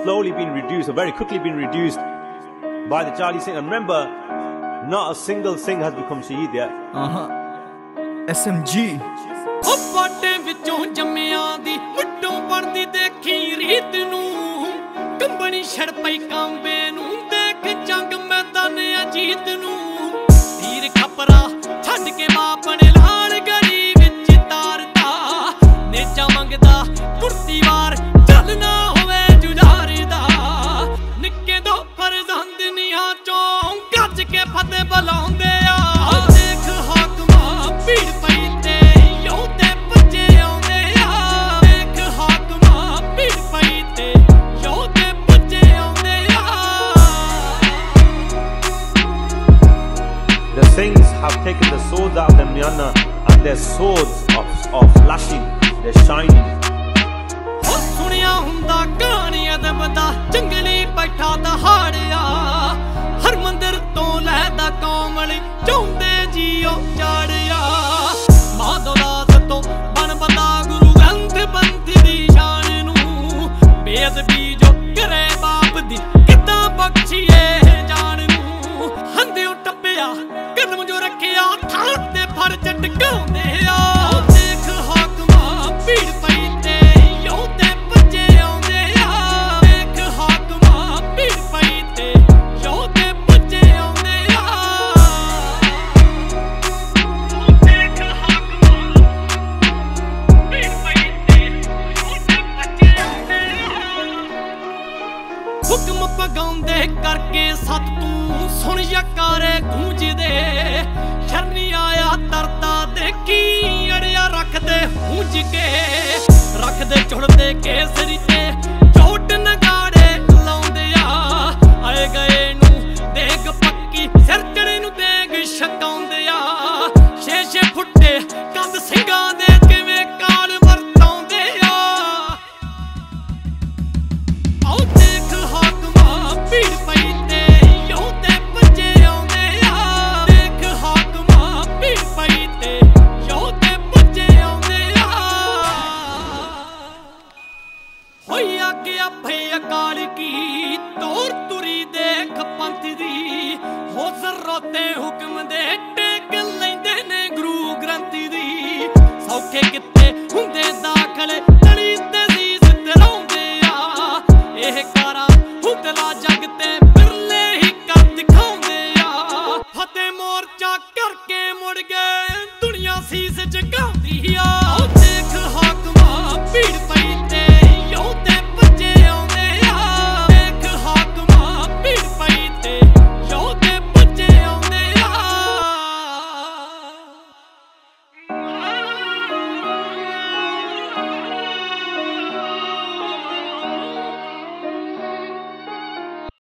slowly been reduced, or very quickly been reduced by the Charlie Singh. And remember, not a single Singh has become Shaheed yet. SMG. ਪਾਟੇ ਵਿੱਚੋਂ ਜੰਮਿਆਂ ਦੀ ਮੁੱਢੋਂ ਬਣਦੀ ਦੇਖੀ ਰੀਤ ਨੂੰ ਕੰਬਣੀ ਛੜ ਪਈ ਕਾਂਬੇ ਨੂੰ ਦੇਖ ਜੰਗ ਮੈਦਾਨ ਅਜੀਤ ਨੂੰ ਤੀਰ ਖਪਰਾ ਛੱਡ ਕੇ ਬਾਪ ਨੇ ਲਾਲ ਗੜੀ ਵਿੱਚ ਤਾਰਦਾ ਨੇਜਾ ਮੰਗਦਾ ਕੁਰਤੀ ਵਾਰ ਚੱਲਣਾ ਹੋਵੇ ਜੁਝਾਰਦਾ ਨਿੱਕੇ ਦੋ ਫਰਜ਼ੰਦ ਨੀਆਂ ਚੋਂ ਗੱਜ ਕੇ ਫਤਿਹ ਬੁਲਾਉਂਦੇ ਆ ਦੇਖ ਹਾਕਮਾਂ ਭੀੜ ਪਈ The Singhs have taken the swords out of the Myanmar, and their swords of flashing, they're shining. ਸੁਣਿਆ ਹੁੰਦਾ ਕਹਾਣੀ ਅਦਬ ਦਾ ਜੰਗਲੀ ਬੈਠਾ ਦਹਾੜਿਆ ਹਰ ਮੰਦਰ ਤੋਂ ਲੈਦਾ ਕੋਮਲ ਚਾਹੁੰਦੇ ਜੀਓ ਚਾੜਿਆ ਮਾਂ ਦੌਲਾਤ ਤੋਂ ਬਣ ਬੰਦਾ ਗੁਰੂ ਗ੍ਰੰਥ ਬੰਦ ਦੀ ਸ਼ਾਨ ਨੂੰ ਬੇਅਦਬੀ ਜੋ ਕਰੇ ਬਾਪ ਦੀ ਕਿੱਦਾਂ ਬਖਸ਼ੀਏ ਜਾਨ ਨੂੰ ਹੰਦਿਓ ਟੱਪਿਆ ਕਦਮ ਜੋ ਰੱਖਿਆ ਥਾਂ ਤੇ ਫੜ ਟਟਕਾਉਂਦੇ ਆ ਦੇਖ ਹਾਕਮਾਂ ਭੀੜ ਪਈ ਤੇ ਯੋ ਤੇ ਬੱਚੇ ਆਉਂਦੇ ਆ ਦੇਖ ਹਾਕਮਾਂ ਭੀੜ ਪਈ ਤੇ ਯੋ ਤੇ ਬੱਚੇ ਆਉਂਦੇ ਆ ਦੇਖ ਹਾਕਮਾਂ ਭੀੜ ਪਈ ਤੇ ਯੋ ਤੇ ਬੱਚੇ ਆਉਂਦੇ ਆ ਹੁਕਮ ਪਗਾਉਂਦੇ ਕਰਕੇ ਸਤ ਤੂੰ ਸੁਣ ਯਕਾਰੇ ਗੂੰਜਦੇ ਸ਼ਰਨੀ ਆਇਆ ਤਰਤਾ ਦੇਖੀ ਅੜਿਆ ਰੱਖਦੇ ਹੁੰਜ ਕੇ ਰੱਖਦੇ ਚੁੜਦੇ ਕੇਸਰੀ ਤੇ ਚੋਟ ਨਗਾੜੇ ਲਾਉਂਦੇ ਆ ਆਏ ਗਏ ਨੂੰ ਦੇਗ ਪੱਕੀ ਸਿਰ ਚੜੇ ਨੂੰ ਦੇਗ ਛਕਾਉਂਦੇ ਆ ਛੇ ਛੇ ਫੁੱਟੇ ਕੰਦ ਸਿੰਘਾਂ ਦੇ ਕਿਵੇਂ ਕਾਲ ਵਰਤਾਉਂਦੇ ਆ ਆਓ ਦੇਖ ਹਾਕਮਾਂ ਭੀੜ ਪਈ ਅਕਾਲ ਕੀ ਤੋਰ ਤੁਰੀ ਦੇਖ ਪੰਥ ਦੀ ਹੋ ਜ਼ਰੂਰਤੇ ਹੁਕਮ ਦੇ ਟੇਕ ਲੈਂਦੇ ਨੇ ਗੁਰੂ ਗ੍ਰੰਥ ਦੀ ਸੌਖੇ ਕਿੱਥੇ ਹੁੰਦੇ ਦਾਖਲ